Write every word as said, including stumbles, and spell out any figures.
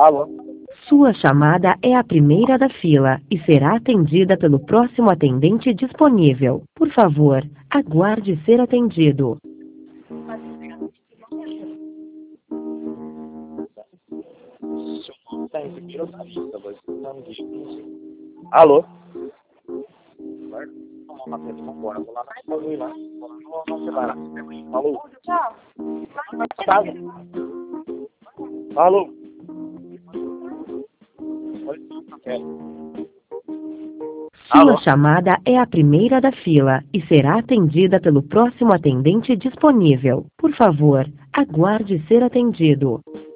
Alô? Sua chamada é a primeira da fila e será atendida pelo próximo atendente disponível. Por favor, aguarde ser atendido. Alô? Alô? Alô? Sua Alô? chamada é a primeira da fila e será atendida pelo próximo atendente disponível. Por favor, aguarde ser atendido.